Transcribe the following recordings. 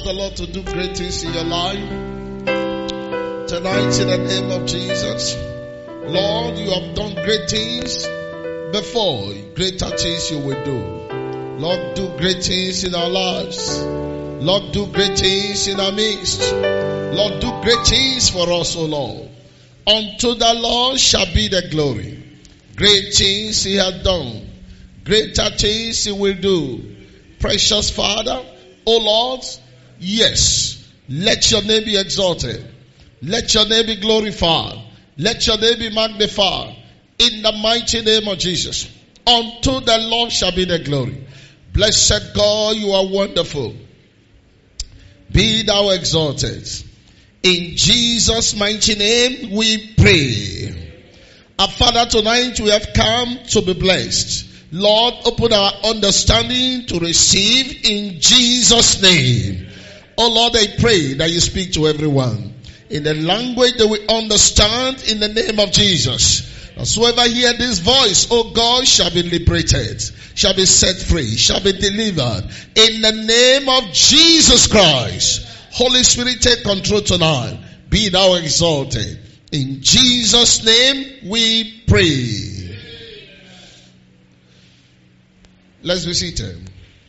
the Lord to do great things in your life tonight in the name of Jesus. Lord, you have done great things before. Greater things you will do. Lord, do great things in our lives. Lord, do great things in our midst. Lord, do great things for us, O Lord. Unto the Lord shall be the glory. Great things he has done. Greater things he will do. Precious Father, O Lord, yes, let your name be exalted. Let your name be glorified. Let your name be magnified. In the mighty name of Jesus. Unto the Lord shall be the glory. Blessed God, you are wonderful. Be thou exalted. In Jesus' mighty name we pray. Our Father, tonight we have come to be blessed. Lord, open our understanding to receive in Jesus' name. Oh Lord, I pray that you speak to everyone in the language that we understand in the name of Jesus. Whosoever hear this voice, oh God, shall be liberated, shall be set free, shall be delivered in the name of Jesus Christ. Holy Spirit, take control tonight. Be thou exalted. In Jesus' name we pray. Let's be seated.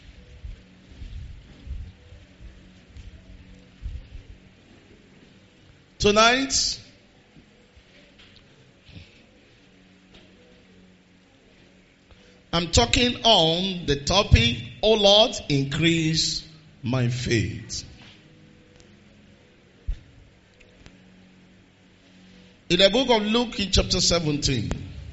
Tonight, I'm talking on the topic, oh Lord, increase my faith. In the book of Luke in chapter 17.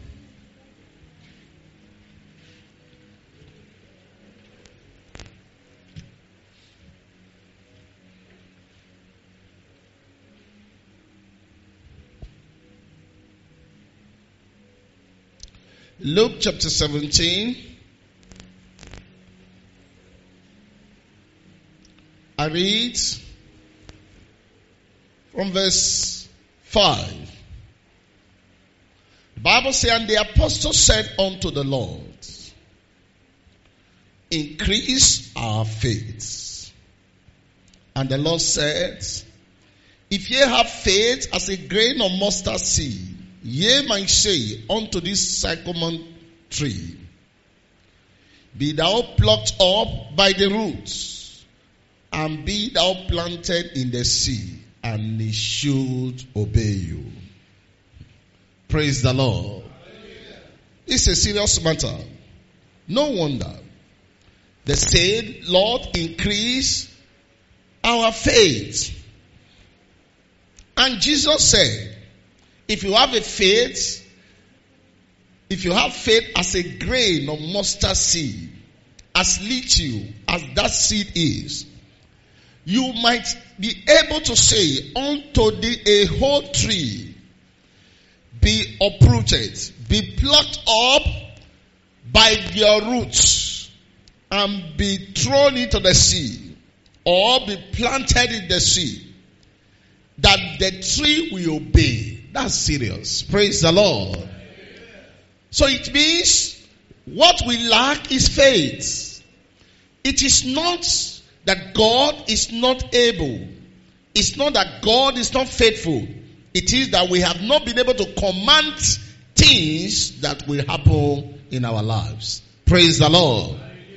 Luke chapter 17. I read from verse 5. The Bible says, and the apostle said unto the Lord, increase our faith. And the Lord said, if ye have faith as a grain of mustard seed, ye might say unto this sycamore tree, be thou plucked up by the roots, and be thou planted in the sea, and it should obey you. Praise the Lord. It's a serious matter. No wonder they said, Lord, increase our faith. And Jesus said, if you have a faith, if you have faith as a grain of mustard seed, as little as that seed is, you might be able to say unto a whole tree, be uprooted, be plucked up by your roots, and be thrown into the sea, or be planted in the sea, that the tree will obey. That's serious. Praise the Lord. So it means what we lack is faith. It is not that God is not able. It's not that God is not faithful. It is that we have not been able to command things that will happen in our lives. Praise the Lord.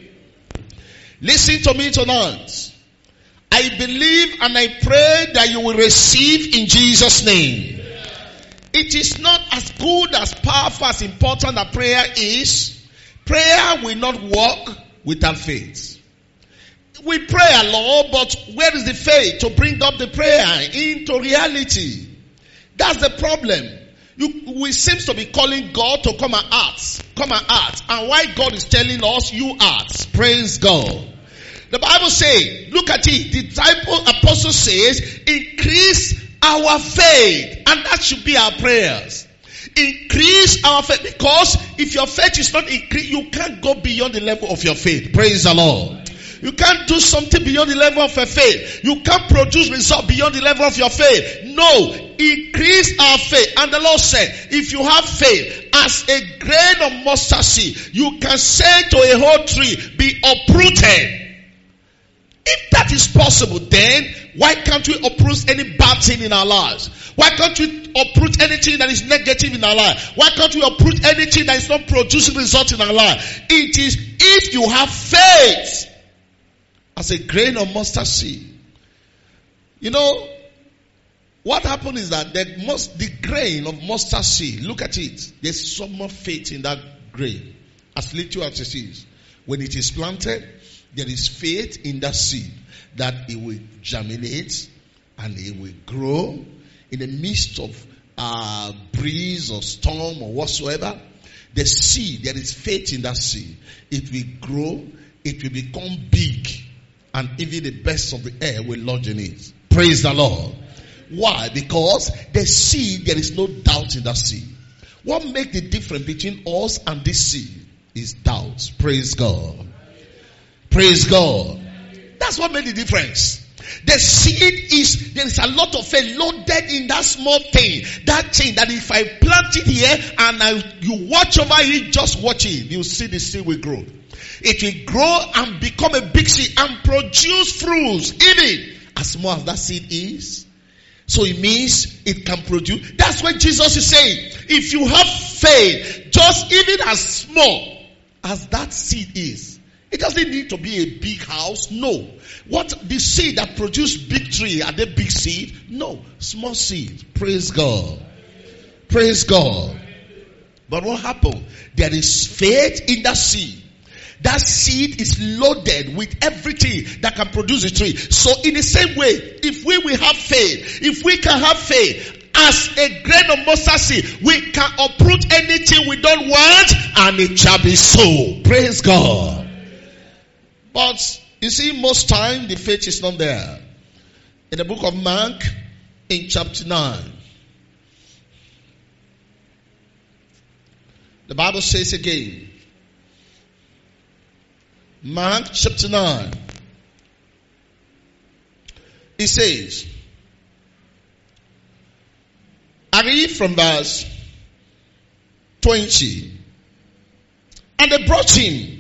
Listen to me tonight. I believe and I pray that you will receive in Jesus' name. It is not as good, as powerful, as important as prayer is. Prayer will not work without faith. We pray a lot, but where is the faith to bring up the prayer into reality? That's the problem. We seem to be calling God to come and act. Come and act. And why God is telling us, you act. Praise God. The Bible says, look at it. The apostle says, increase our faith. And that should be our prayers. Increase our faith. Because if your faith is not increased, you can't go beyond the level of your faith. Praise the Lord. You can't do something beyond the level of your faith. You can't produce results beyond the level of your faith. No. Increase our faith. And the Lord said, if you have faith as a grain of mustard seed, you can say to a whole tree, be uprooted If that is possible, then why can't we uproot any bad thing in our lives? Why can't we uproot anything that is negative in our life? Why can't we uproot anything that is not producing results in our life? It is if you have faith as a grain of mustard seed. You know, what happened is that the grain of mustard seed, look at it. There's so much faith in that grain, as little as it is. When it is planted, there is faith in that seed that it will germinate and it will grow in the midst of breeze or storm or whatsoever. The seed, there is faith in that seed. It will grow, it will become big, and even the best of the air will lodge in it. Praise the Lord. Why? Because the seed, there is no doubt in that seed. What makes the difference between us and this seed is doubt. Praise God. Praise God. That's what made the difference. The seed is, there is a lot of faith loaded in that small thing. That thing that if I plant it here and you watch over it, just watch it. You see the seed will grow. It will grow and become a big seed and produce fruits, even as small as that seed is. So it means it can produce. That's what Jesus is saying. If you have faith, just even as small as that seed is, it doesn't need to be a big house. No. What the seed that produced big tree, are they big seed? No. Small seed. Praise God. Praise God. But what happened? There is faith in that seed. That seed is loaded with everything that can produce a tree. So in the same way, if we will have faith, if we can have faith as a grain of mustard seed, we can uproot anything we don't want and it shall be so. Praise God. But you see, most time the faith is not there. In the book of Mark, in chapter 9, the Bible says again, Mark chapter 9, it says, I read from verse 20, and they brought him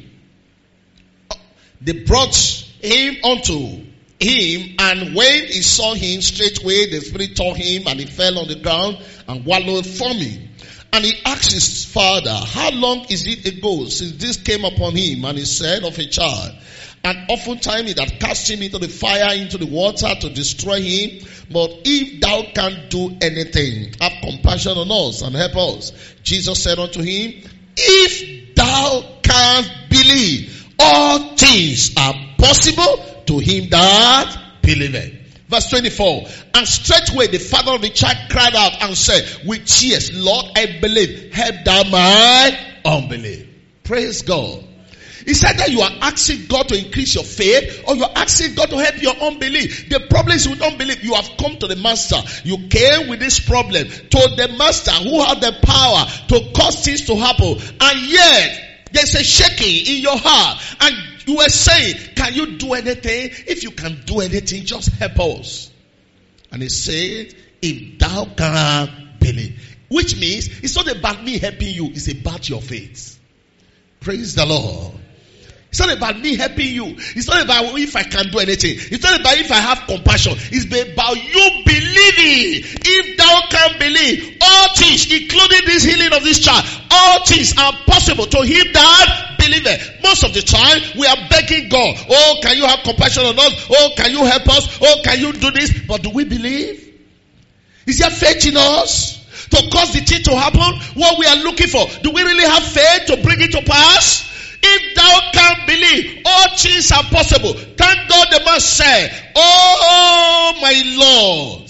unto him, and when he saw him, straightway the Spirit tore him, and he fell on the ground and wallowed foaming. And he asked his father, how long is it ago since this came upon him? And he said, of a child. And oftentimes it had cast him into the fire, into the water to destroy him. But if thou canst do anything, have compassion on us and help us. Jesus said unto him, if thou canst believe, all things are possible to him that believeth. Verse 24. And straightway the father of the child cried out and said with tears, Lord, I believe, help thou my unbelief. Praise God. He said that you are asking God to increase your faith, or you're asking God to help your unbelief. The problem is with unbelief. You have come to the master. You came with this problem to the master who had the power to cause things to happen. And yet, there's a shaking in your heart. And you were saying, can you do anything? If you can do anything, just help us. And he said, if thou canst believe. Which means, it's not about me helping you, it's about your faith. Praise the Lord. It's not about me helping you. It's not about if I can do anything. It's not about if I have compassion. It's about you believing. If thou canst believe, all things, including this healing of this child, all things are possible to him that believeth. Most of the time, we are begging God, oh, can you have compassion on us? Oh, can you help us? Oh, can you do this? But do we believe? Is there faith in us to cause the thing to happen? What we are looking for, do we really have faith to bring it to pass? If thou canst believe, all things are possible. Thank God the man said, oh my Lord,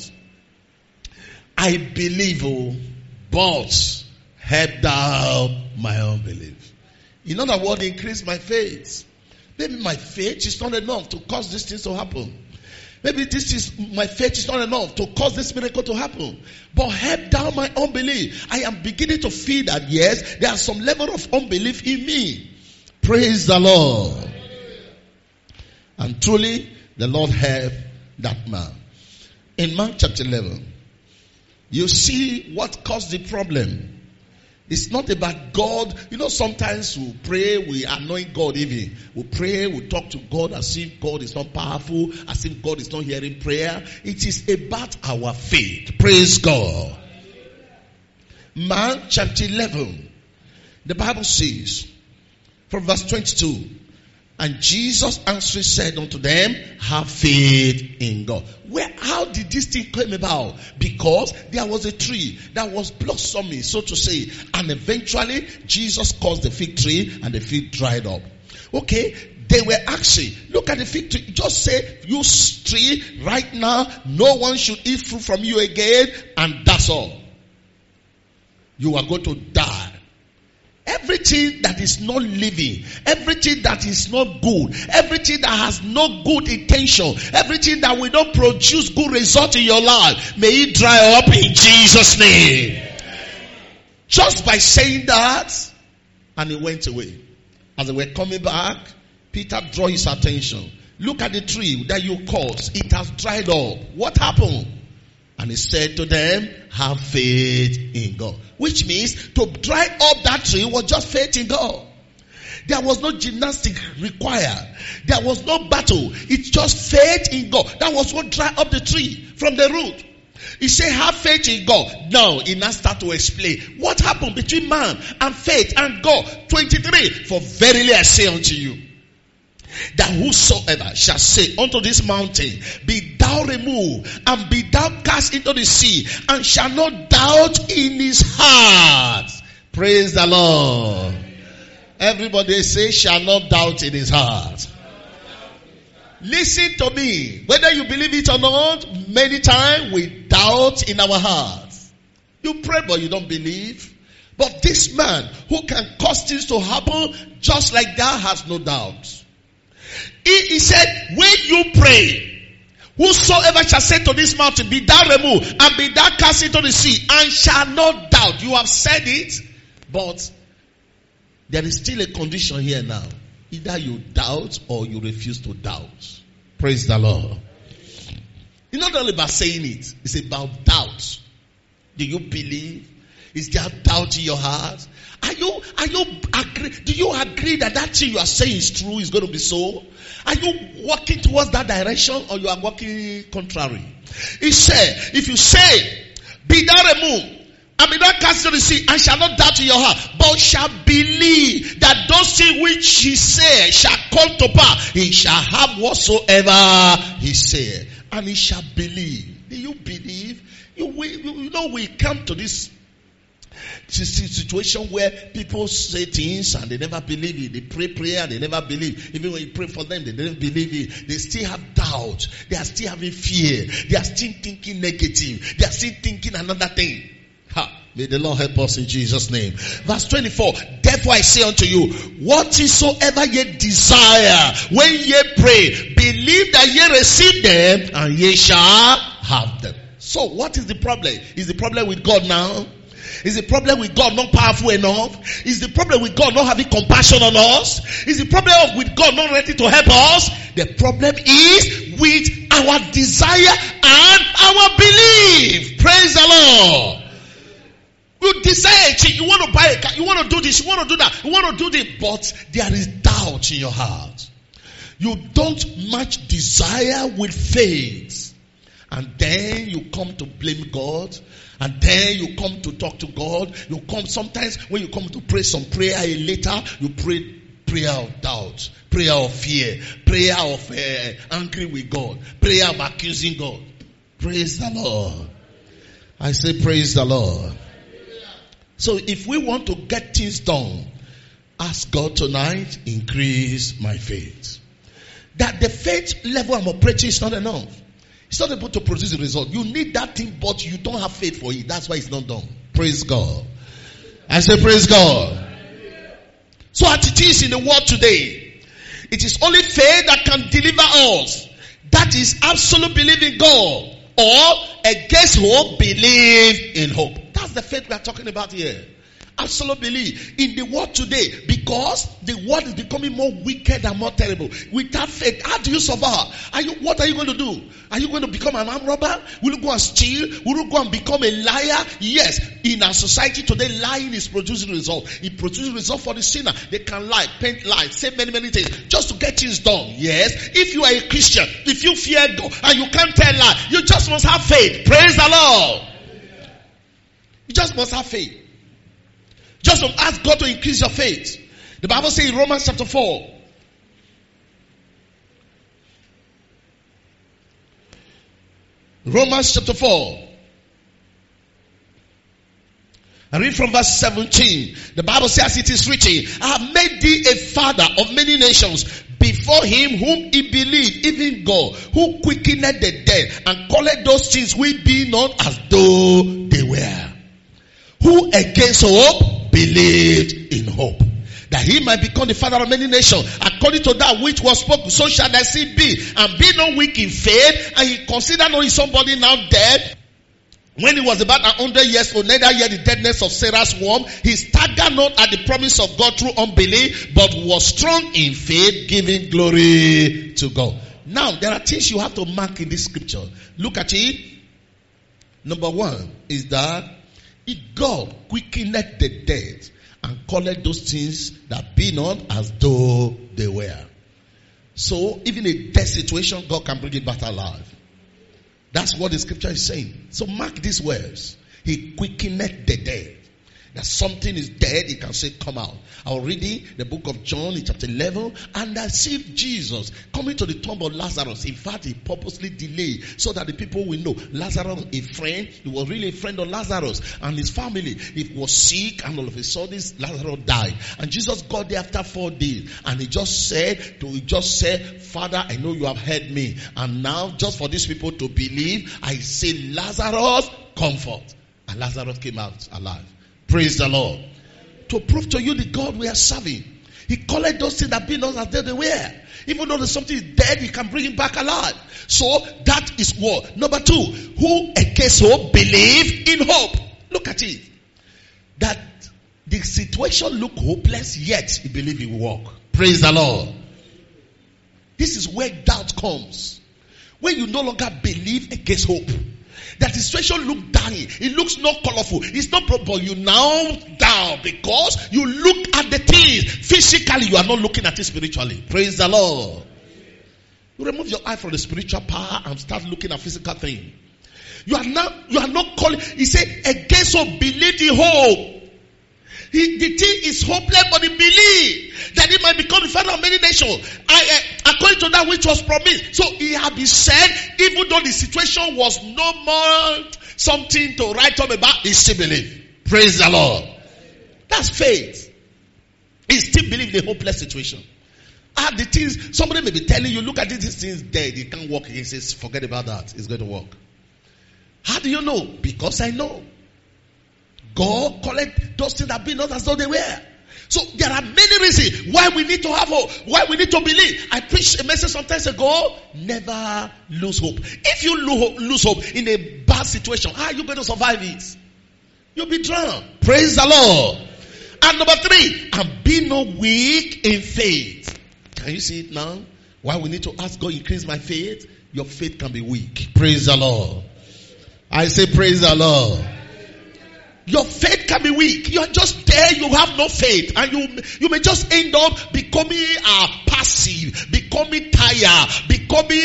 I believe, but help thou my unbelief. In other words, increase my faith. Maybe my faith is not enough to cause these things to happen. Maybe my faith is not enough to cause this miracle to happen. But help down my unbelief. I am beginning to feel that yes, there is some level of unbelief in me. Praise the Lord. And truly, the Lord helped that man. In Mark chapter 11, you see what caused the problem. It's not about God. You know, sometimes we pray, we anoint God even. We pray, we talk to God as if God is not powerful, as if God is not hearing prayer. It is about our faith. Praise God. Mark chapter 11. The Bible says, from verse 22, and Jesus answering said unto them, have faith in God. How did this thing come about? Because there was a tree that was blossoming, so to say. And eventually, Jesus caused the fig tree and the fig dried up. Okay, they were asking, look at the fig tree. Just say, you tree, right now, no one should eat fruit from you again. And that's all. You are going to die. Everything that is not living, everything that is not good, everything that has no good intention, everything that will not produce good result in your life, may it dry up in Jesus' name. Just by saying that, and he went away. As they were coming back, Peter drew his attention. Look at the tree that you caused. It has dried up. What happened? And he said to them, have faith in God. Which means to dry up that tree was just faith in God. There was no gymnastics required. There was no battle. It's just faith in God. That was what dried up the tree from the root. He said, have faith in God. Now, he now start to explain what happened between man and faith and God. 23, for verily I say unto you, that whosoever shall say unto this mountain, be thou removed and be thou cast into the sea, and shall not doubt in his heart. Praise the Lord. Everybody say, shall not doubt in his heart. Listen to me. Whether you believe it or not, many times we doubt in our hearts. You pray but you don't believe. But this man who can cause things to happen just like that has no doubt. He said, when you pray, whosoever shall say to this mountain, be thou removed and be thou cast into the sea, and shall not doubt. You have said it, but there is still a condition here now. Either you doubt or you refuse to doubt. Praise the Lord. It's not only about saying it, it's about doubt. Do you believe? Is there doubt in your heart? Do you agree that thing you are saying is true, is going to be so? Are you walking towards that direction, or you are walking contrary? He said, if you say, be thou removed, and be thou cast into the sea, and shall not doubt in your heart, but shall believe that those things which he said shall come to pass, he shall have whatsoever he said. And he shall believe. Do you believe? You know, we come to this situation where people say things and they never believe it. They pray prayer and they never believe. Even when you pray for them, they don't believe it. They still have doubt. They are still having fear. They are still thinking negative. They are still thinking another thing. May the Lord help us in Jesus' name. Verse 24. Therefore I say unto you, whatsoever ye desire, when ye pray, believe that ye receive them, and ye shall have them. So what is the problem? Is the problem with God now? Is the problem with God not powerful enough? Is the problem with God not having compassion on us? Is the problem with God not ready to help us? The problem is with our desire and our belief. Praise the Lord. You desire, you want to buy a car, you want to do this, you want to do that, you want to do this, but there is doubt in your heart. You don't match desire with faith. And then you come to blame God. And then you come to talk to God. You come sometimes when you come to pray some prayer later, you pray prayer of doubt, prayer of fear, prayer of angry with God, prayer of accusing God. Praise the Lord. I say praise the Lord. So if we want to get things done, ask God tonight, increase my faith. That the faith level I'm operating is not enough. It's not able to produce a result. You need that thing, but you don't have faith for it. That's why it's not done. Praise God. I say praise God. So as it is in the world today, it is only faith that can deliver us. That is absolute belief in God. Or against hope, believe in hope. That's the faith we are talking about here. Absolutely believe in the world today, because the world is becoming more wicked and more terrible. Without faith, how do you survive? What are you going to do? Are you going to become an armed robber? Will you go and steal? Will you go and become a liar? Yes, in our society today, lying is producing results. It produces results for the sinner. They can lie, paint lies, say many things just to get things done. Yes, if you are a Christian, if you fear God and you can't tell lie, you just must have faith. Praise the Lord. You just must have faith. Just ask God to increase your faith. The Bible says in Romans chapter 4. Romans chapter 4. I read from verse 17. The Bible says, it is written, I have made thee a father of many nations before him whom he believed, even God, who quickened the dead and called those things which be not as though they were. Who against hope believed in hope, that he might become the father of many nations, according to that which was spoken, so shall thy seed be. And be not weak in faith, and he considered not somebody now dead, when he was about 100 years old, neither yet the deadness of Sarah's womb. He staggered not at the promise of God through unbelief, but was strong in faith, giving glory to God. Now, there are things you have to mark in this scripture. Look at it. Number one is that if God quickened the dead and called those things that be not as though they were. So, even a death situation, God can bring it back alive. That's what the scripture is saying. So mark these words. He quickened the dead. That something is dead, he can say, come out. I'll read the book of John in chapter 11. And I see Jesus coming to the tomb of Lazarus. In fact, he purposely delayed so that the people will know. Lazarus, a friend, he was really a friend of Lazarus and his family. He was sick, and all of a sudden, Lazarus died. And Jesus got there after 4 days. And he just said, Father, I know you have heard me. And now, just for these people to believe, I say, Lazarus, comfort. And Lazarus came out alive. Praise the Lord. To prove to you the God we are serving. He called those things that be not as though they were. Even though there's something is dead, he can bring it back alive. So that is what. Number 2, who against hope believe in hope. Look at it. That the situation look hopeless, yet he believe he will work. Praise the Lord. This is where doubt comes. When you no longer believe against hope. That the situation look dying. It looks not colorful. It's not proper. You now down because you look at the things. Physically, you are not looking at it spiritually. Praise the Lord. You remove your eye from the spiritual power and start looking at physical things. You are not calling. He said, against hope, believe the hope. The thing is hopeless, but he believed that he might become the father of many nations. According to that which was promised. So he had been said, even though the situation was no more something to write home about, he still believed. Praise the Lord. That's faith. He still believed the hopeless situation. The things, somebody may be telling you, look at this thing's dead, it can't work. He says, forget about that, it's going to work. How do you know? Because I know. God collect those things that be not as though they were. So there are many reasons why we need to have hope, why we need to believe. I preached a message some time ago, never lose hope. If you lose hope in a bad situation, how are you going to survive it? You'll be drowned. Praise the Lord. And number 3, and be not weak in faith. Can you see it now? Why we need to ask God, increase my faith? Your faith can be weak. Praise the Lord. I say praise the Lord. Your faith can be weak. You are just there, you have no faith. And you may just end up becoming passive, becoming tired, becoming,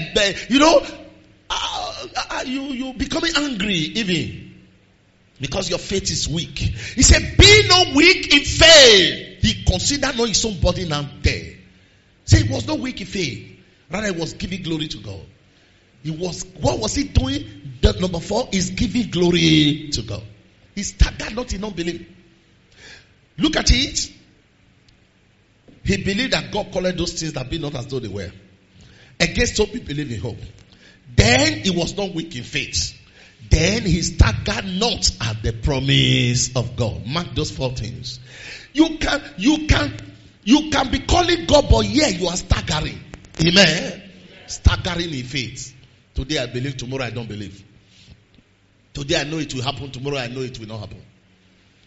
you becoming angry even. Because your faith is weak. He said, be not weak in faith. He considered not his own body now dead. Say he was not weak in faith. Rather, he was giving glory to God. What was he doing? That number 4 is giving glory to God. He staggered not in unbelief. Look at it. He believed that God called those things that be not as though they were. Against hope, he believed in hope. Then he was not weak in faith. Then he staggered not at the promise of God. Mark those 4 things. You can be calling God, but you are staggering. Amen. Staggering in faith. Today I believe, tomorrow I don't believe. Today I know it will happen, tomorrow I know it will not happen.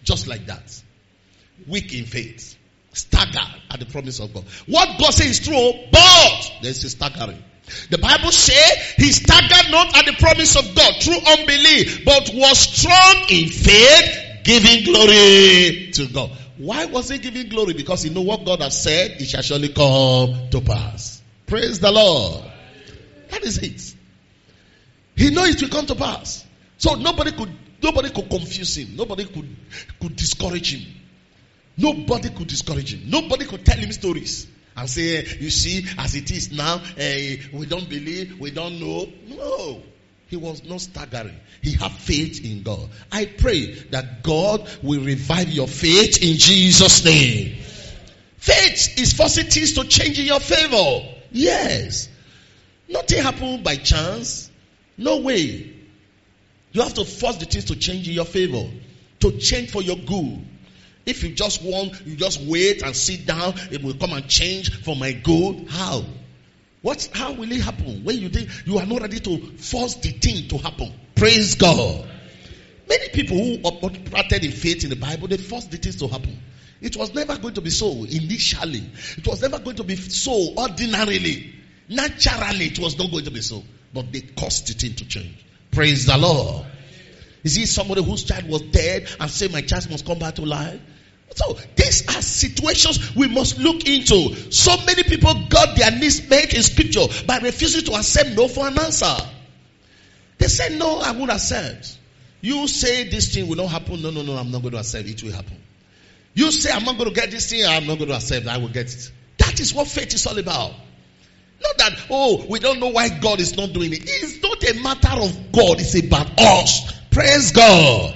Just like that. Weak in faith. Stagger at the promise of God. What God says is true, but there's a staggering. The Bible says he staggered not at the promise of God through unbelief, but was strong in faith, giving glory to God. Why was he giving glory? Because he knew what God has said, it shall surely come to pass. Praise the Lord. That is it. He knows it will come to pass. So nobody could confuse him. Nobody could discourage him. Nobody could discourage him. Nobody could tell him stories and say, you see, as it is now, we don't believe, we don't know. No. He was not staggering. He had faith in God. I pray that God will revive your faith in Jesus' name. Faith is forcing things to change in your favor. Yes. Nothing happened by chance. No way. You have to force the things to change in your favor. To change for your good. If you just want, you just wait and sit down, it will come and change for my good. How? How will it happen? When you think you are not ready to force the thing to happen. Praise God. Many people who operated in faith in the Bible, they forced the things to happen. It was never going to be so initially. It was never going to be so ordinarily. Naturally, it was not going to be so. But they caused the thing to change. Praise the Lord. Is it somebody whose child was dead and say my child must come back to life? So these are situations we must look into. So many people got their needs met in scripture by refusing to accept no for an answer. They said, no, I won't accept. You say this thing will not happen. No, I'm not going to accept. It will happen. You say I'm not going to get this thing. I'm not going to accept. I will get it. That is what faith is all about. Not that, we don't know why God is not doing it. It's not a matter of God. It's about us. Praise God.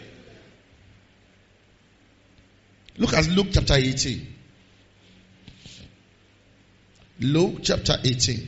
Look at Luke chapter 18. Luke chapter 18.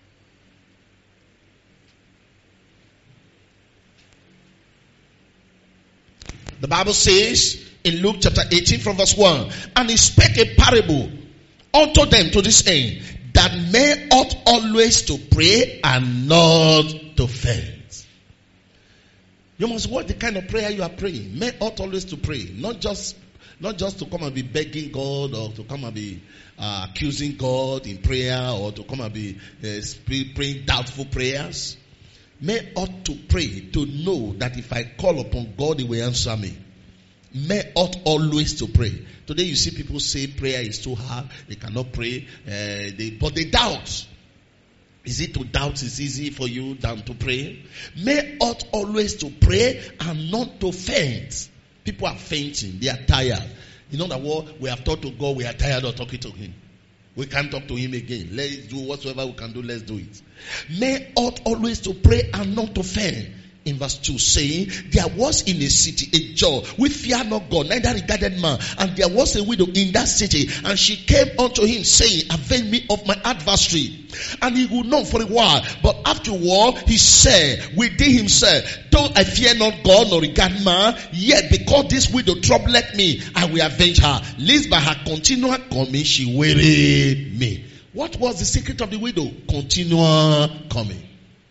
The Bible says in Luke chapter 18 from verse 1, and he spake a parable unto them to this end, that men ought always to pray and not to faint. You must watch the kind of prayer you are praying. Men ought always to pray, not just to come and be begging God or to come and be accusing God in prayer or to come and be praying doubtful prayers. Men ought to pray to know that if I call upon God, He will answer me. Men ought always to pray. Today you see people say prayer is too hard. They cannot pray. But they doubt. Is it to doubt is easy for you than to pray? Men ought always to pray and not to faint. People are fainting. They are tired. You know that what we have talked to God, we are tired of talking to Him. We can't talk to Him again. Let's do whatsoever we can do, let's do it. Men ought always to pray and not to faint. In verse 2 saying, there was in a city a judge which feared not God, neither regarded man. And there was a widow in that city, and she came unto him, saying, avenge me of my adversary. And he would not for a while. But afterward he said within himself, though I fear not God nor regard man, yet because this widow troubleth me, I will avenge her, lest by her continual coming she weary me. What was the secret of the widow? Continual coming.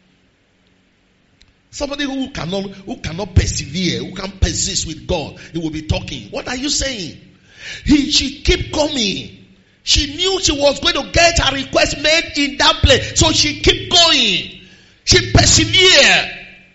Somebody who cannot persevere, who can persist with God, he will be talking. What are you saying? She kept coming. She knew she was going to get her request made in that place. So she kept going. She persevered.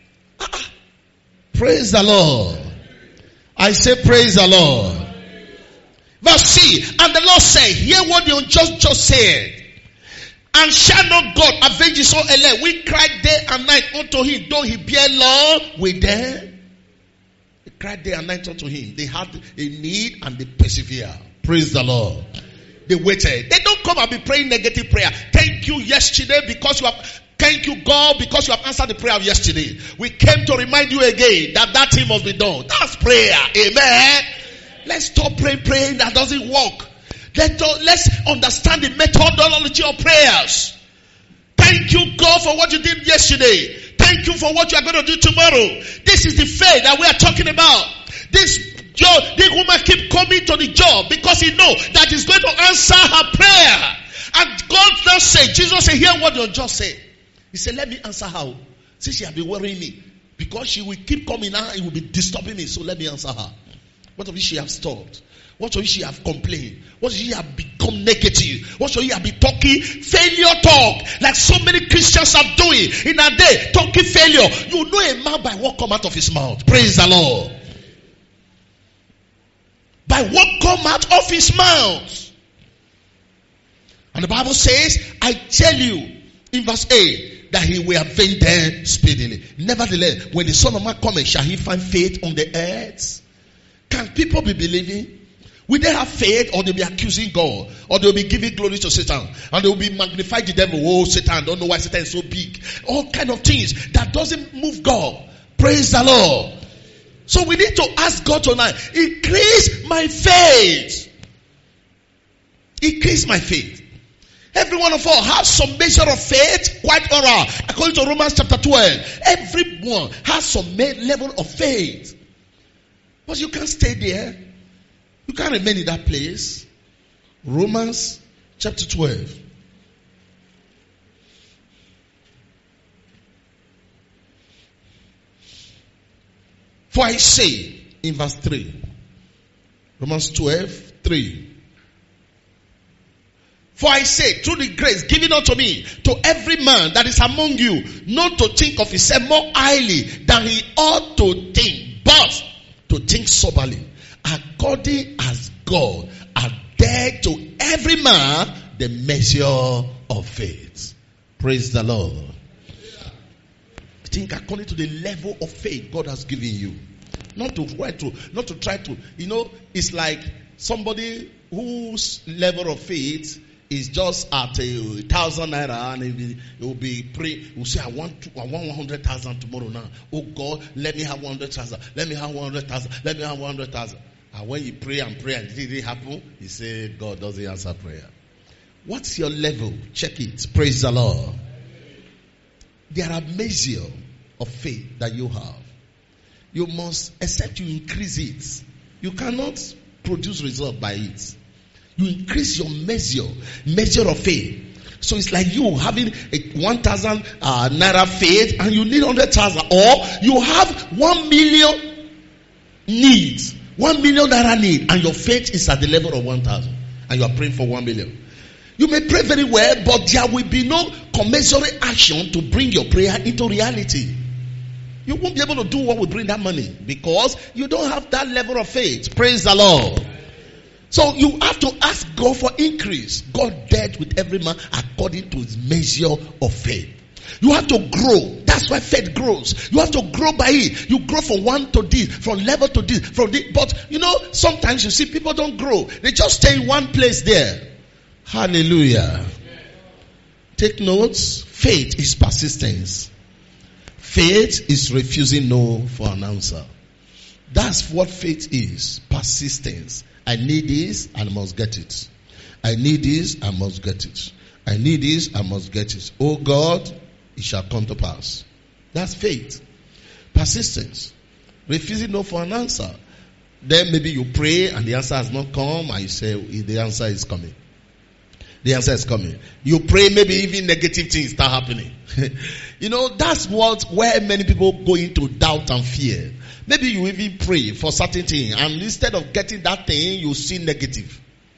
Praise the Lord. I say praise the Lord. Verse C. And the Lord said, hear what the unjust just said. And shall not God avenge his own elect? We cried day and night unto him, though he bear long with them. They cried day and night unto him. They had a need and they persevere. Praise the Lord. They waited. They don't come and be praying negative prayer. Thank you yesterday because you have, thank you God because you have answered the prayer of yesterday. We came to remind you again that thing must be done. That's prayer. Amen. Let's stop praying that doesn't work. Let's understand the methodology of prayers. Thank you, God, for what you did yesterday. Thank you for what you are going to do tomorrow. This is the faith that we are talking about. This woman keep coming to the job because he knows that he's going to answer her prayer. And God now said, Jesus said, hear what you just said. He said, let me answer her. Since she has been worrying me. Because she will keep coming now, it will be disturbing me. So let me answer her. What of if she have stopped? What of if she have complained? What if she have become negative? What if she have been talking failure talk like so many Christians are doing in a day, talking failure? You know a man by what come out of his mouth. Praise the Lord. By what come out of his mouth. And the Bible says, I tell you in verse 8 that he will avenge them speedily. Nevertheless, when the Son of Man cometh, shall he find faith on the earth? Can people be believing? Will they have faith, or they'll be accusing God, or they'll be giving glory to Satan, and they'll be magnifying the devil? Oh, Satan, don't know why Satan is so big. All kind of things that doesn't move God. Praise the Lord. So we need to ask God tonight, increase my faith. Increase my faith. Every one of us has some measure of faith, quite oral. According to Romans chapter 12, everyone has some level of faith. But you can't stay there. You can't remain in that place. Romans chapter 12. For I say, in verse 3, Romans 12, 3. For I say, through the grace given unto me, to every man that is among you, not to think of himself more highly than he ought to think, but to think soberly, according as God hath dealt to every man the measure of faith. Praise the Lord. Think according to the level of faith God has given you. Not to try to, it's like somebody whose level of faith is just at 1,000 naira, and he will be praying. He will say, I want 100,000 tomorrow now. Oh God, let me have 100,000. Let me have 100,000. Let me have 100,000. And when you pray and it didn't happen, he said, God doesn't answer prayer. What's your level? Check it. Praise the Lord. There are measures of faith that you have. You must, except you increase it, you cannot produce result by it. You increase your measure of faith. So it's like you having a 1,000 naira faith, and you need 100,000, or you have 1 million needs, 1 million naira need, and your faith is at the level of 1,000, and you are praying for 1 million. You may pray very well, but there will be no commensurate action to bring your prayer into reality. You won't be able to do what will bring that money, because you don't have that level of faith. Praise the Lord. So you have to ask God for increase. God dealt with every man according to his measure of faith. You have to grow. That's why faith grows. You have to grow by it. You grow from one to this, from level to this, from this. But sometimes you see people don't grow. They just stay in one place there. Hallelujah. Take notes. Faith is persistence. Faith is refusing no for an answer. That's what faith is. Persistence. I need this, I must get it. I need this, I must get it. I need this, I must get it. Oh God, it shall come to pass. That's faith. Persistence. Refusing no for an answer. Then maybe you pray and the answer has not come, and you say the answer is coming. The answer is coming. You pray, maybe even negative things start happening. That's where many people go into doubt and fear. Maybe you even pray for certain thing, and instead of getting that thing, you see negative.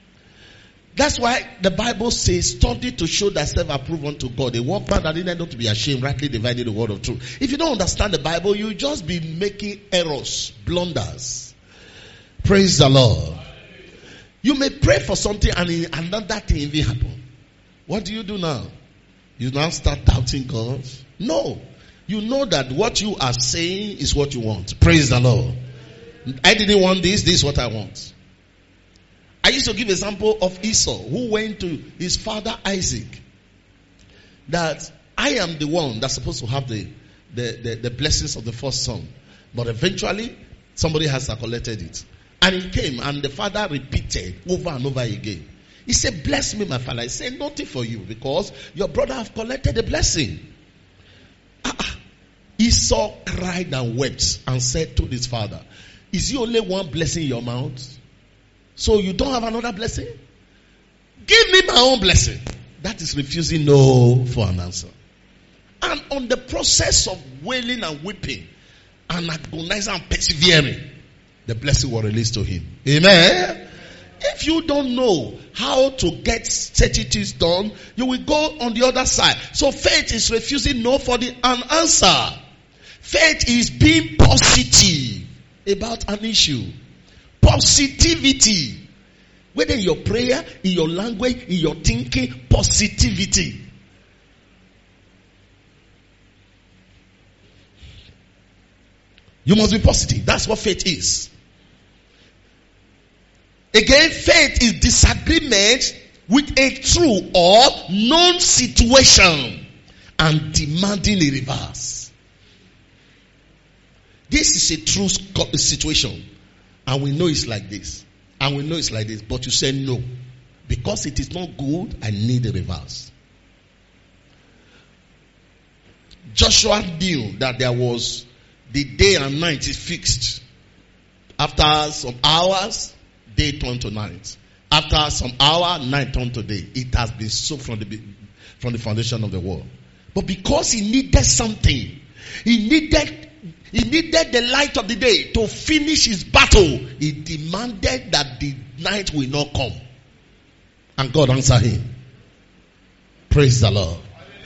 That's why the Bible says, study to show thyself approved unto God. A workman that needed not to be ashamed, rightly dividing the word of truth. If you don't understand the Bible, you just be making errors, blunders. Praise the Lord. You may pray for something and another thing will happen. What do you do now? You now start doubting God? No. You know that what you are saying is what you want. Praise the Lord. I didn't want this. This is what I want. I used to give example of Esau, who went to his father Isaac, that I am the one that's supposed to have the blessings of the first son. But eventually, somebody has collected it. And he came, and the father repeated over and over again. He said, bless me, my father. I said, nothing for you, because your brother have collected the blessing. Esau cried and wept and said to his father, is there only one blessing in your mouth? So you don't have another blessing? Give me my own blessing. That is refusing no for an answer. And on the process of wailing and weeping and agonizing and persevering, the blessing will release to him. Amen. If you don't know how to get certain things done, you will go on the other side. So faith is refusing no for an answer. Faith is being positive about an issue. Positivity. Whether in your prayer, in your language, in your thinking, positivity. You must be positive. That's what faith is. Again, faith is disagreement with a true or known situation and demanding a reverse. This is a true situation, and we know it's like this, and we know it's like this, but you say no. Because it is not good, I need a reverse. Joshua knew that there was the day and night is fixed. After some hours, day turned to night. After some hour, night turned to day. It has been so from the foundation of the world. But because he needed something, he needed the light of the day to finish his battle. He demanded that the night will not come. And God answered him. Praise the Lord.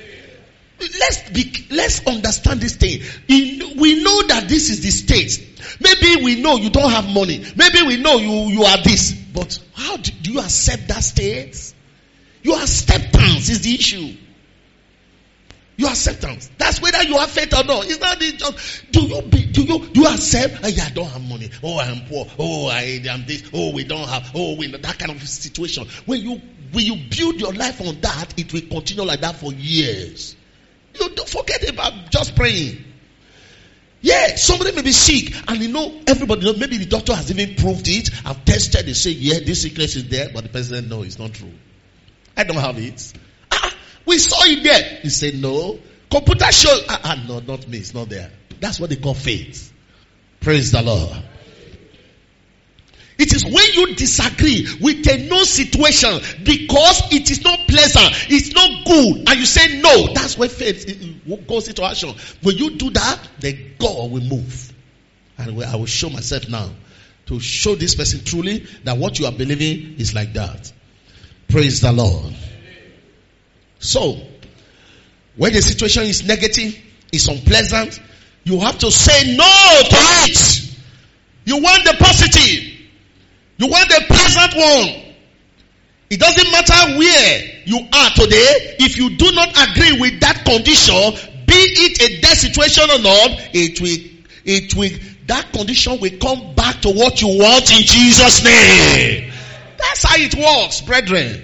Let's understand this thing. We know that this is the state. Maybe we know you don't have money. Maybe we know you are this. But how do you accept that state? Your acceptance is the issue. Your acceptance. That's whether you have faith or not. It's not just, do you accept? Oh, yeah, I don't have money. Oh, I am poor. Oh, I am this. Oh, we don't have. Oh, that kind of situation. When you build your life on that, it will continue like that for years. You don't forget about just praying. Yeah, somebody may be sick, and everybody knows, maybe the doctor has even proved it. I've tested, they say, yeah, this sickness is there, but the president, no, it's not true. I don't have it. We saw it there. He said, no. Computer shows, no, not me, it's not there. That's what they call faith. Praise the Lord. It is when you disagree with a known situation because it is not pleasant, it's not good, and you say no. That's where faith goes into action. When you do that, then God will move. And I will show myself now to show this person truly that what you are believing is like that. Praise the Lord. So, when the situation is negative, it's unpleasant, you have to say no to it. You want the positive. You want the pleasant one. It doesn't matter where you are today. If you do not agree with that condition, be it a death situation or not, that condition will come back to what you want in Jesus' name. That's how it works, brethren.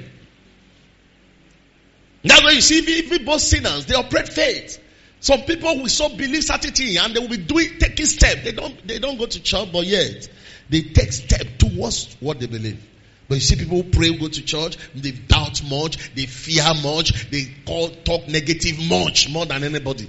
That's why you see, even both sinners, they operate faith. Some people will so believe certain things and they will be taking steps. They don't go to church, but yet they take steps towards what they believe. But you see people who pray, go to church, they doubt much, they fear much, they talk negative much, more than anybody.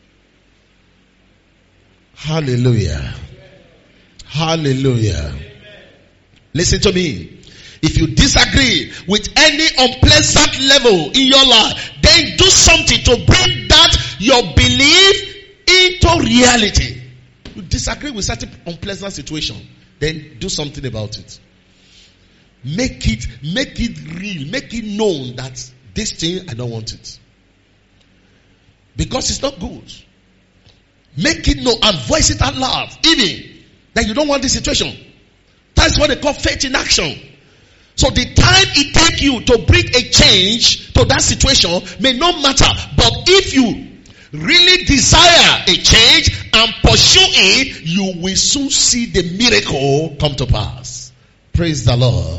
Hallelujah. Hallelujah. Listen to me. If you disagree with any unpleasant level in your life, then do something to bring that your belief into reality. You disagree with certain unpleasant situation, then do something about it. Make it real. Make it known that this thing, I don't want it. Because it's not good. Make it known and voice it out loud. Even that you don't want this situation. That's what they call faith in action. So the time it takes you to bring a change to that situation may not matter. But if you really desire a change and pursue it, you will soon see the miracle come to pass. Praise the Lord.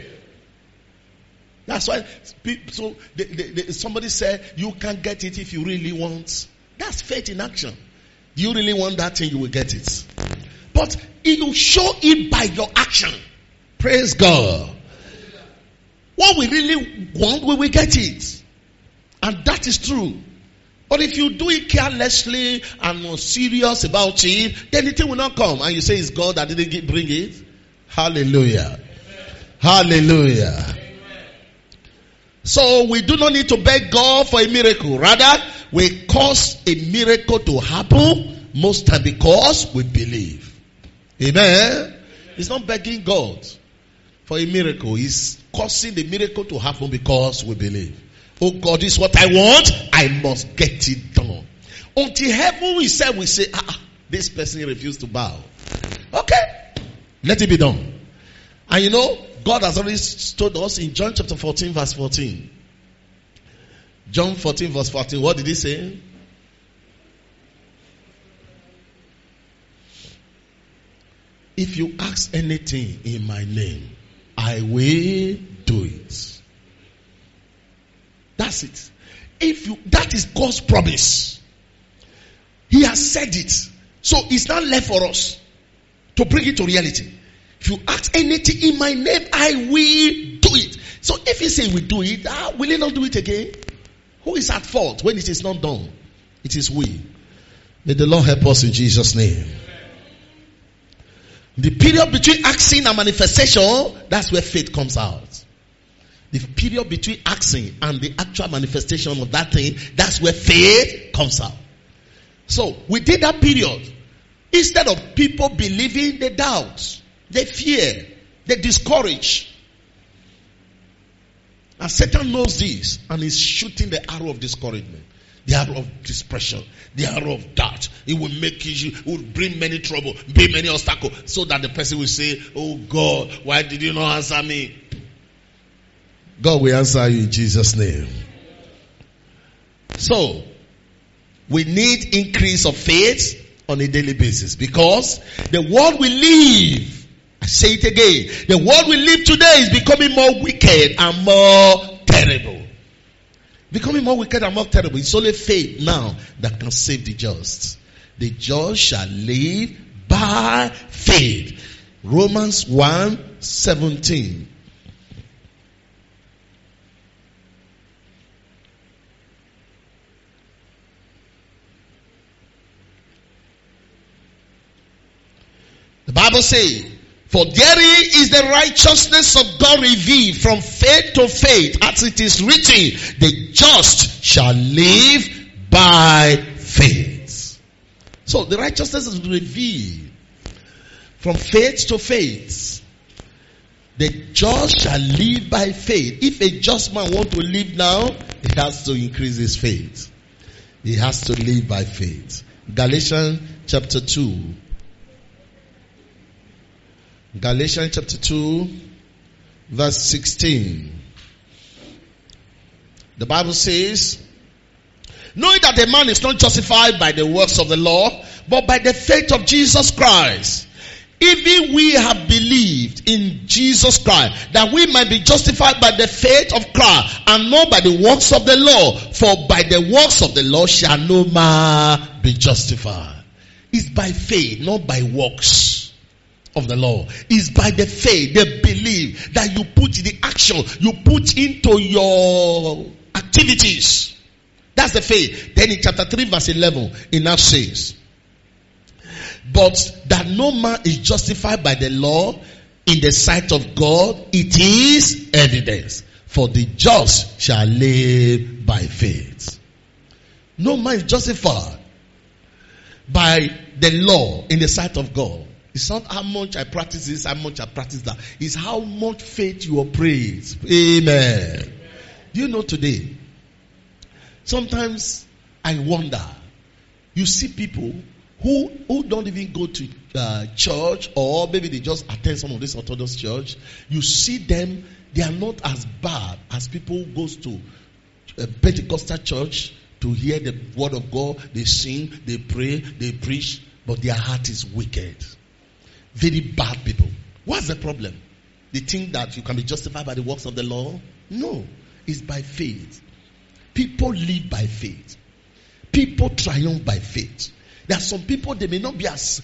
That's why somebody said you can get it if you really want. That's faith in action. Do you really want that thing, you will get it. But you show it by your action. Praise God. What we really want, we will get it. And that is true. But if you do it carelessly and not serious about it, then the thing will not come. And you say it's God that didn't bring it. Hallelujah. Amen. Hallelujah. Amen. So we do not need to beg God for a miracle. Rather, we cause a miracle to happen most time because we believe. Amen. He's not begging God for a miracle. He's causing the miracle to happen because we believe. Oh God, this is what I want. I must get it done. Until heaven we say, this person refused to bow. Okay, let it be done. And you know, God has already told us in John chapter 14 verse 14. John 14 verse 14, what did he say? If you ask anything in my name, I will do it. That's it. That is God's promise. He has said it. So it's not left for us to bring it to reality. If you ask anything in my name, I will do it. So if he say we do it, will he not do it again? Who is at fault when it is not done? It is we. May the Lord help us in Jesus' name. The period between asking and manifestation, that's where faith comes out. The period between asking and the actual manifestation of that thing, that's where faith comes out. So, within that period, instead of people believing, they doubt, they fear, they discourage. And Satan knows this and is shooting the arrow of discouragement, the arrow of depression, the arrow of doubt. It will make issue, it will bring many trouble, bring many obstacles, so that the person will say, oh God, why did you not answer me? God will answer you in Jesus' name. So, we need increase of faith on a daily basis, because the world we live, I say it again, the world we live today is becoming more wicked and more terrible. Becoming more wicked and more terrible. It's only faith now that can save the just. The just shall live by faith. Romans 1:17. The Bible says, for therein is the righteousness of God revealed from faith to faith, as it is written, the just shall live by faith. So the righteousness is revealed from faith to faith. The just shall live by faith. If a just man wants to live now, he has to increase his faith. He has to live by faith. Galatians chapter 2. Galatians chapter 2, verse 16. The Bible says, knowing that a man is not justified by the works of the law, but by the faith of Jesus Christ. Even we have believed in Jesus Christ, that we might be justified by the faith of Christ, and not by the works of the law. For by the works of the law shall no man be justified. It's by faith, not by works of the law. Is by the faith, the belief that you put in the action, you put into your activities. That's the faith. Then in chapter 3 verse 11, it now says, but that no man is justified by the law in the sight of God, it is evidence. For the just shall live by faith. No man is justified by the law in the sight of God. It's not how much I practice this, how much I practice that. It's how much faith you operate. Amen. Do you know today, sometimes I wonder, you see people who don't even go to church, or maybe they just attend some of this Orthodox church. You see them, they are not as bad as people who goes to a Pentecostal church to hear the word of God. They sing, they pray, they preach, but their heart is wicked. Very bad people. What's the problem? They think that you can be justified by the works of the law? No. It's by faith. People live by faith. People triumph by faith. There are some people, they may not be as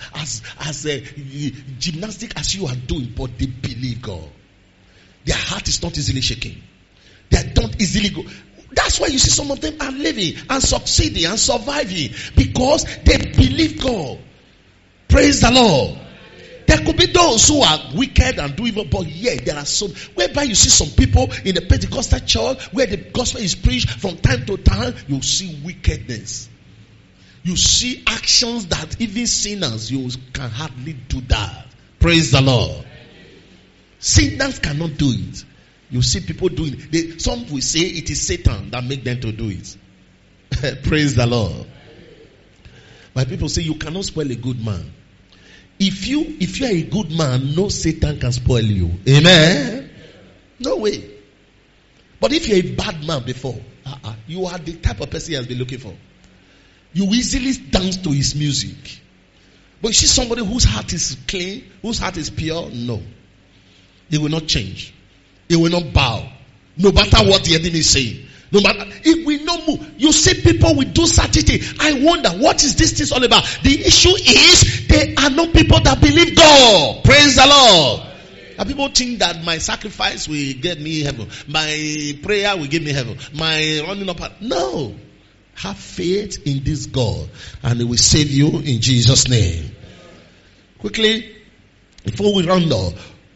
gymnastic as you are doing, but they believe God. Their heart is not easily shaken. They don't easily go. That's why you see some of them are living and succeeding and surviving, because they believe God. Praise the Lord. There could be those who are wicked and do evil, but yet there are some, whereby you see some people in the Pentecostal church where the gospel is preached from time to time, you see wickedness. You see actions that even sinners, you can hardly do that. Praise the Lord. Sinners cannot do it. You see people doing it. Some will say it is Satan that make them to do it. Praise the Lord. But people say you cannot spoil a good man. If you are a good man, no Satan can spoil you. Amen. No way. But if you're a bad man before, you are the type of person he has been looking for. You easily dance to his music. But you see somebody whose heart is clean, whose heart is pure, no. He will not change. He will not bow. No matter what the enemy is saying. No matter, it will not move. You see people will do certain things. I wonder, what is this thing all about? The issue is, they are not people that believe God. Praise the Lord. And people think that my sacrifice will get me heaven. My prayer will give me heaven. My running up. No. Have faith in this God. And He will save you in Jesus' name. Quickly, before we round up.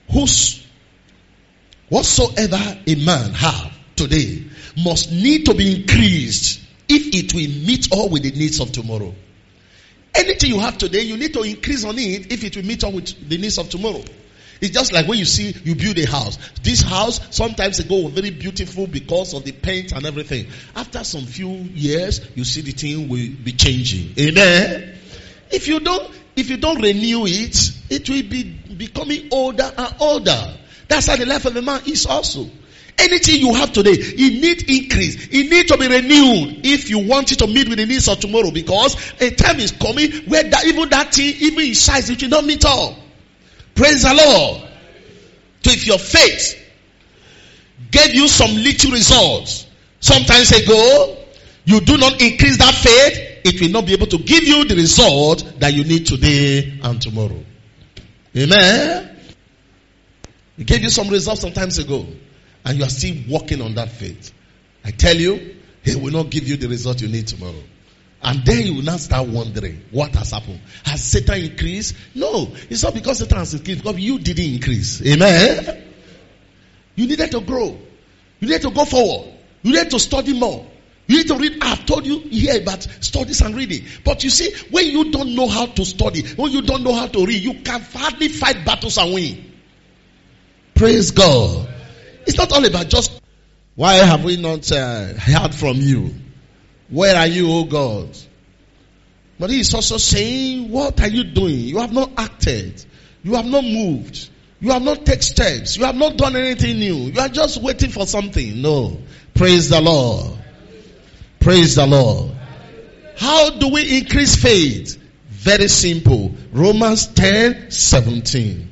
Whatsoever a man have today must need to be increased if it will meet all with the needs of tomorrow. Anything you have today, you need to increase on it if it will meet all with the needs of tomorrow. It's just like when you build a house. This house, sometimes ago, was very beautiful because of the paint and everything. After some few years, you see the thing will be changing. Amen. If you don't renew it, it will be becoming older and older. That's how the life of a man is also. Anything you have today, it needs increase. It needs to be renewed if you want it to meet with the needs of tomorrow. Because a time is coming where even that thing, even in size, it will not meet all. Praise the Lord. So if your faith gave you some little results sometimes ago, you do not increase that faith, it will not be able to give you the result that you need today and tomorrow. Amen. It gave you some results some times ago, and you are still working on that faith. I tell you, He will not give you the result you need tomorrow. And then you will now start wondering, what has happened? Has Satan increased? No, it's not because Satan has increased, because you didn't increase. Amen? You needed to grow. You needed to go forward. You needed to study more. You need to read. I've told you here about studies and reading. But you see, when you don't know how to study, when you don't know how to read, you can hardly fight battles and win. Praise God. It's not all about just, why have we not heard from you? Where are you, O God? But He is also saying, what are you doing? You have not acted. You have not moved. You have not taken steps. You have not done anything new. You are just waiting for something. No. Praise the Lord. Praise the Lord. How do we increase faith? Very simple. Romans 10:17.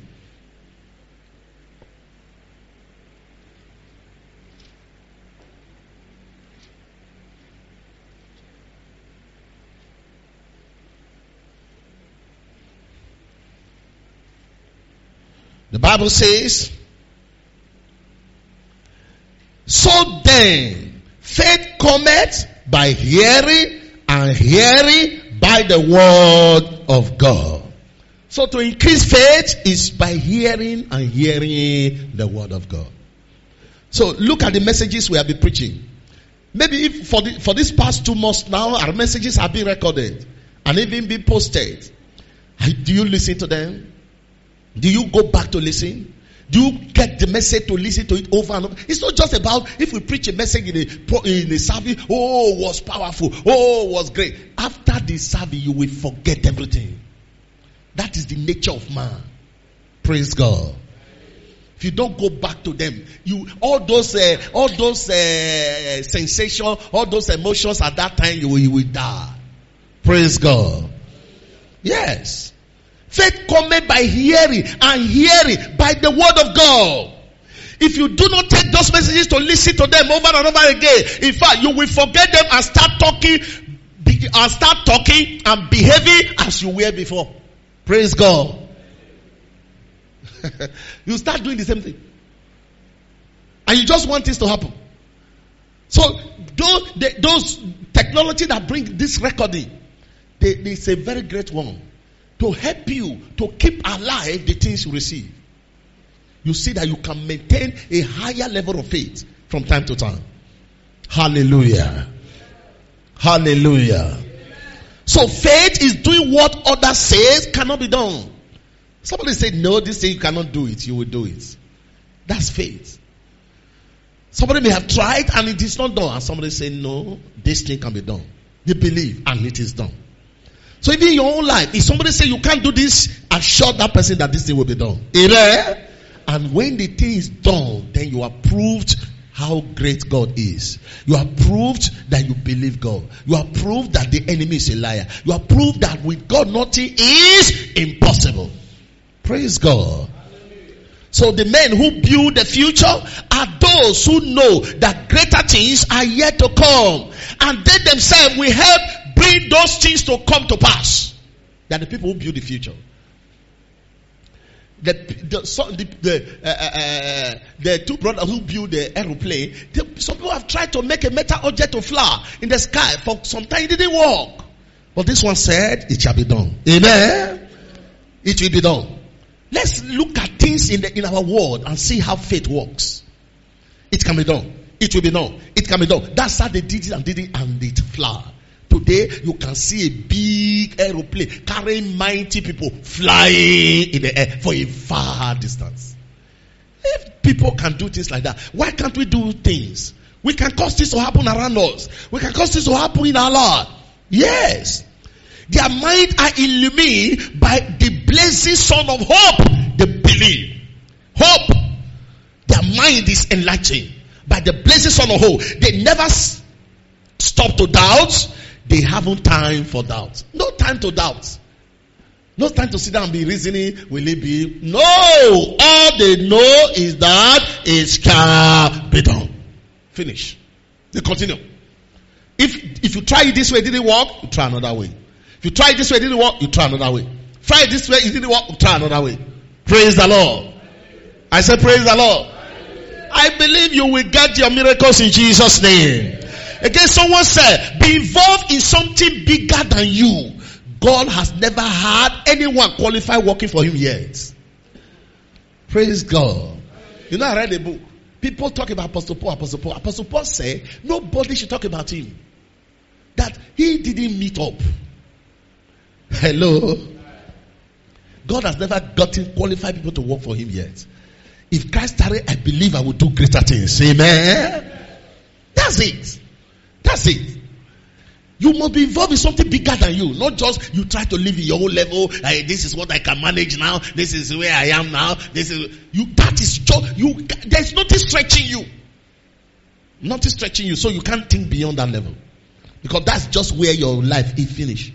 The Bible says, so then, faith cometh by hearing, and hearing by the word of God. So to increase faith is by hearing and hearing the word of God. So look at the messages we have been preaching. Maybe if for this past 2 months now, our messages have been recorded and even been posted. Do you listen to them? Do you go back to listen? Do you get the message to listen to it over and over? It's not just about if we preach a message in a service, oh, it was powerful, oh, it was great. After the service, you will forget everything. That is the nature of man. Praise God. If you don't go back to them, all those sensations, all those emotions at that time, you will die. Praise God. Yes. Faith cometh by hearing, and hearing by the word of God. If you do not take those messages to listen to them over and over again, in fact, you will forget them and start talking and behaving as you were before. Praise God. You start doing the same thing. And you just want this to happen. So, those technology that bring this recording, it's a very great one. To help you to keep alive the things you receive. You see that you can maintain a higher level of faith from time to time. Hallelujah. Hallelujah. So faith is doing what others say cannot be done. Somebody said, no, this thing you cannot do it. You will do it. That's faith. Somebody may have tried and it is not done. And somebody say, no, this thing can be done. They believe and it is done. So even in your own life, if somebody say you can't do this, assure that person that this thing will be done. Amen. And when the thing is done, then you are proved how great God is. You are proved that you believe God. You are proved that the enemy is a liar. You are proved that with God nothing is impossible. Praise God. So the men who build the future are those who know that greater things are yet to come. And they themselves will help bring those things to come to pass. They are the people who build the future. The two brothers who built the aeroplane, some people have tried to make a metal object to fly in the sky. For some time it didn't work. But this one said, it shall be done. Amen. It will be done. Let's look at things in our world and see how faith works. It can be done. It will be done. It can be done. That's how they did it and it flew. Today, you can see a big aeroplane carrying mighty people flying in the air for a far distance. If people can do things like that, why can't we do things? We can cause this to happen around us. We can cause this to happen in our life. Yes. Their minds are illuminated by the blazing sun of hope. They believe. Hope. Their mind is enlightened by the blazing sun of hope. They never stop to doubt. They haven't time for doubt. No time to doubt. No time to sit down and be reasoning. Will it be? No. All they know is that it can be done. Finish. They continue. If you try it this way, it didn't work, you try another way. If you try it this way, it didn't work, you try another way. Try it this way, it didn't work, you try another way. Praise the Lord. I said praise the Lord. I believe you will get your miracles in Jesus' name. Again, someone said, be involved in something bigger than you. God has never had anyone qualified working for him yet. Praise God. You know, I read a book. People talk about Apostle Paul. Apostle Paul said, nobody should talk about him. That he didn't meet up. Hello. God has never gotten qualified people to work for him yet. If Christ tarry, I believe I will do greater things. Amen. That's it. That's it. You must be involved in something bigger than you. Not just you try to live in your own level. This is what I can manage now. This is where I am now. This is you. That is just you. There's nothing stretching you. Nothing stretching you, so you can't think beyond that level, because that's just where your life is finished.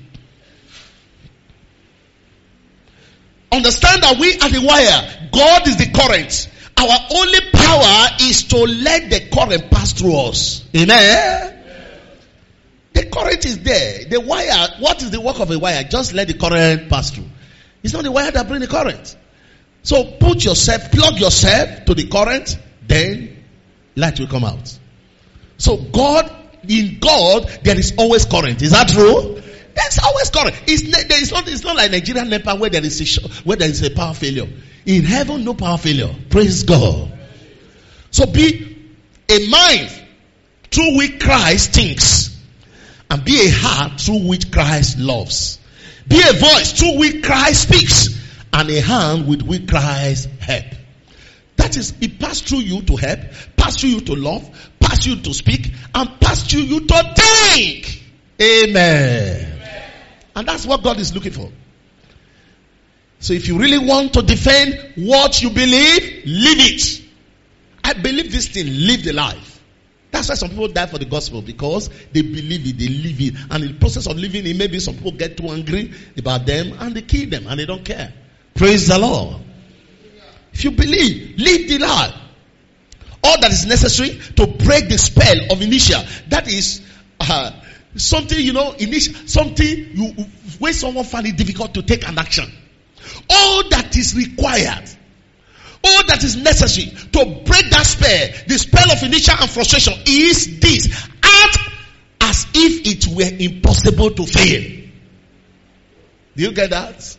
Understand that we are the wire. God is the current. Our only power is to let the current pass through us. Amen. The current is there. The wire, what is the work of a wire? Just let the current pass through. It's not the wire that brings the current. So plug yourself to the current, then light will come out. So in God, there is always current. Is that true? There's always current. It's not like Nigerian NEPA where there is a power failure. In heaven, no power failure. Praise God. So be a mind through which Christ thinks. And be a heart through which Christ loves. Be a voice through which Christ speaks. And a hand with which Christ helps. That is, it passed through you to help, passed through you to love, passed you to speak, and passed through you to think. Amen. And that's what God is looking for. So if you really want to defend what you believe, live it. I believe this thing, live the life. That's why some people die for the gospel, because they believe it, they live it. And in the process of living it, maybe some people get too angry about them and they kill them and they don't care. Praise the Lord. If you believe, live the life. All that is necessary to break the spell of inertia. That is something, something when someone finds it difficult to take an action. All that is required, all that is necessary to break that spell, the spell of inertia and frustration, is this: act as if it were impossible to fail. Do you get that?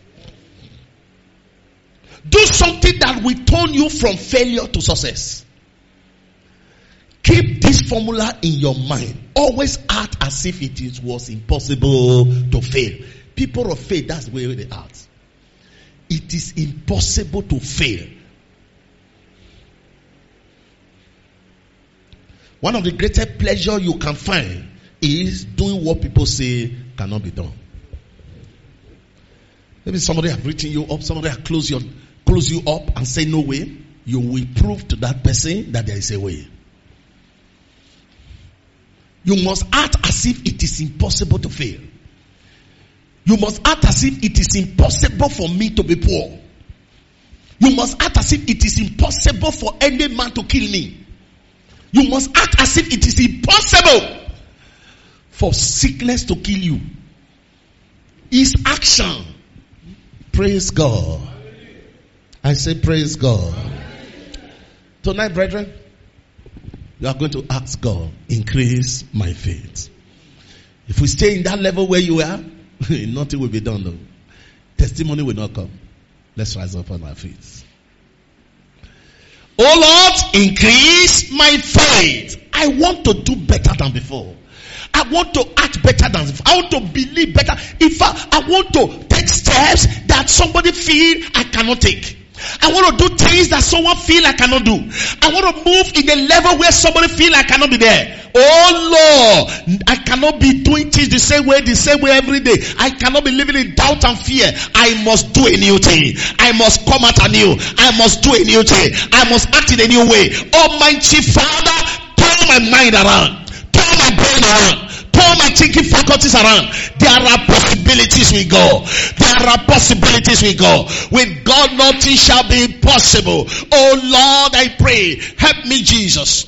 Do something that will turn you from failure to success. Keep this formula in your mind. Always act as if it was impossible to fail. People of faith, that's the way they act. it is impossible to fail. One of the greatest pleasure you can find is doing what people say cannot be done. Maybe somebody have written you up, somebody have close you up and say no way. You will prove to that person that there is a way. You must act as if it is impossible to fail. You must act as if it is impossible for me to be poor. You must act as if it is impossible for any man to kill me. You must act as if it is impossible for sickness to kill you. It's action. Praise God. I say praise God. Tonight, brethren, you are going to ask God, increase my faith. If we stay in that level where you are, nothing will be done though. Testimony will not come. Let's rise up on our feet. Oh Lord, increase my faith. I want to do better than before. I want to act better than before. I want to believe better. In fact, I want to take steps that somebody feel I cannot take. I want to do things that someone feel I cannot do. I want to move in a level where somebody feel I cannot be there. Oh Lord, I cannot be doing things the same way every day. I cannot be living in doubt and fear. I must do a new thing. I must come out anew. I must do a new thing. I must act in a new way. Almighty Father, turn my mind around. Turn my brain around. Turn my thinking faculties around. There are possibilities we go. There are possibilities we go. With God nothing shall be impossible. Oh Lord, I pray, help me Jesus.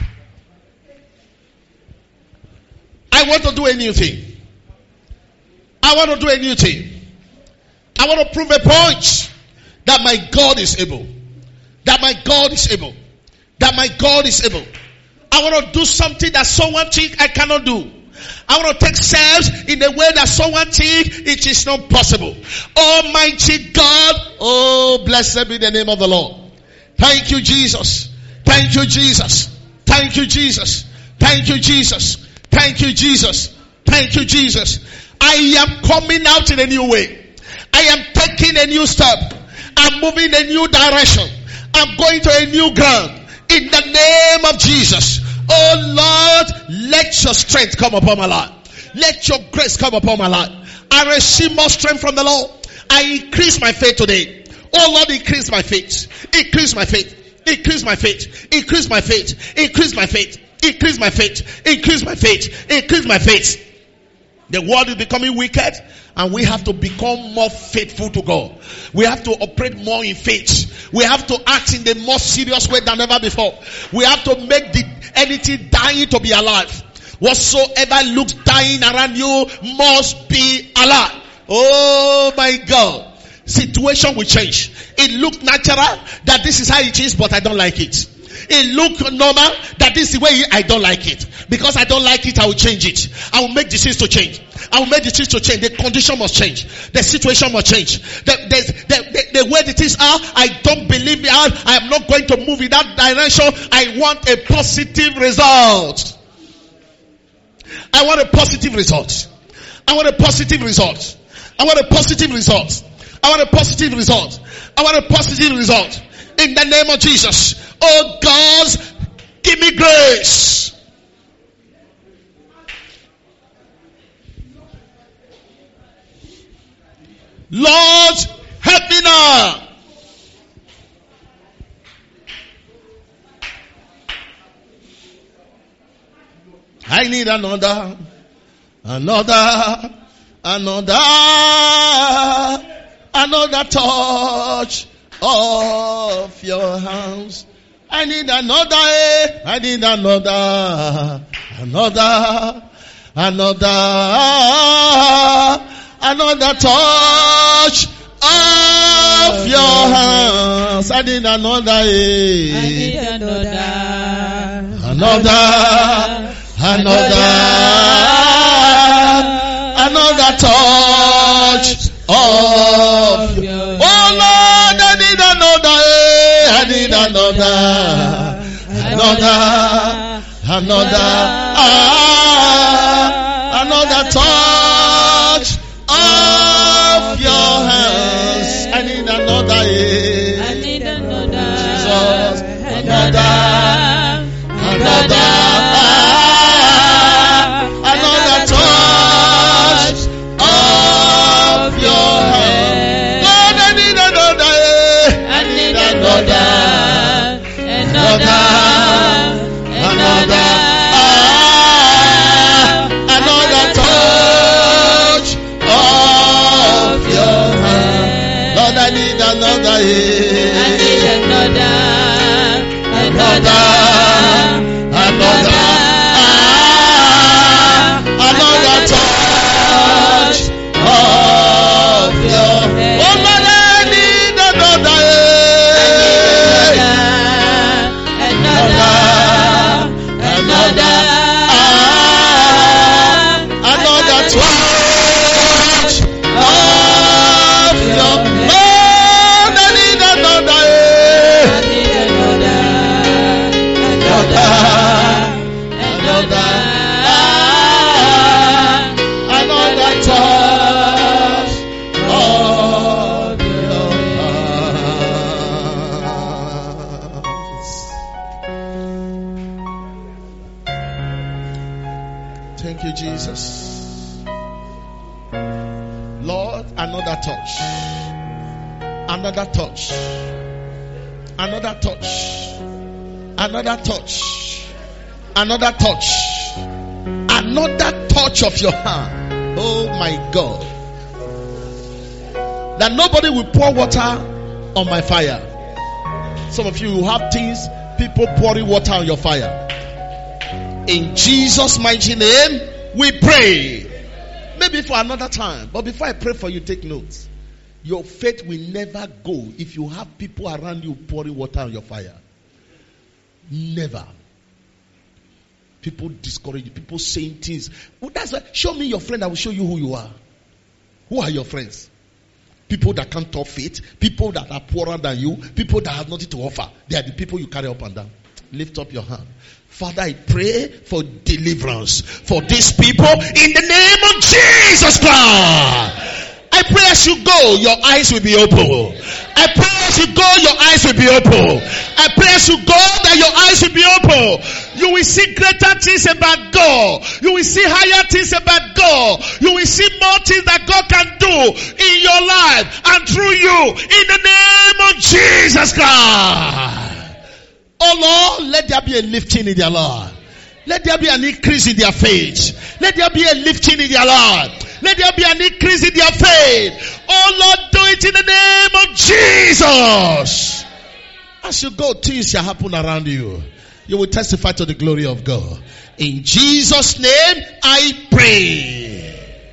I want to do a new thing. I want to do a new thing. I want to prove a point that my God is able. That my God is able. That my God is able. I want to do something that someone think I cannot do. I want to take steps in a way that someone think it is not possible. Almighty God, oh blessed be the name of the Lord. Thank you Jesus. Thank you Jesus. Thank you Jesus. Thank you Jesus. Thank you Jesus. Thank you Jesus. I am coming out in a new way. I am taking a new step. I'm moving in a new direction. I'm going to a new ground. In the name of Jesus. Oh Lord, let your strength come upon my life. Let your grace come upon my life. I receive more strength from the Lord. I increase my faith today. Oh Lord, increase my faith. Increase my faith. Increase my faith. Increase my faith. Increase my faith. Increase my faith. Increase my faith. Increase my faith. The world is becoming wicked and we have to become more faithful to God. We have to operate more in faith. We have to act in the more serious way than ever before. We have to make anything dying to be alive. Whatsoever looks dying around you must be alive. Oh my God. Situation will change. It looks natural that this is how it is, but I don't like it. It looks normal that this is the way I don't like it. Because I don't like it, I will change it. I will make decisions to change. I will make decisions to change. The condition must change. The situation must change. The way the things are, I don't believe it. I am not going to move in that direction. I want a positive result. I want a positive result. I want a positive result. I want a positive result. I want a positive result. I want a positive result. In the name of Jesus. Oh God, give me grace. Lord, help me now. I need another touch of your hands. I need another touch of your hands. I need another touch of your. Oh Lord, I need another touch of your hands. I need Thank you, Jesus. Lord, another touch. Another touch. Another touch. Another touch. Another touch. Another touch of your hand. Oh my God. That nobody will pour water on my fire. Some of you have things, people pouring water on your fire. In Jesus' mighty name, we pray. Maybe for another time. But before I pray for you, take notes. Your faith will never go if you have people around you pouring water on your fire. Never. People discourage you. People saying things. Well, that's why. Show me your friend. I will show you who you are. Who are your friends? People that can't talk faith. People that are poorer than you. People that have nothing to offer. They are the people you carry up and down. Lift up your hand. Father, I pray for deliverance for these people in the name of Jesus Christ. I pray as you go, your eyes will be open. I pray as you go, your eyes will be open. I pray as you go, that your eyes will be open. You will see greater things about God. You will see higher things about God. You will see more things that God can do in your life and through you in the name of Jesus Christ. Oh Lord, let there be a lifting in their life. Let there be an increase in their faith. Let there be a lifting in their life. Let there be an increase in their faith. Oh Lord, do it in the name of Jesus. As you go, things shall happen around you. You will testify to the glory of God. In Jesus' name, I pray.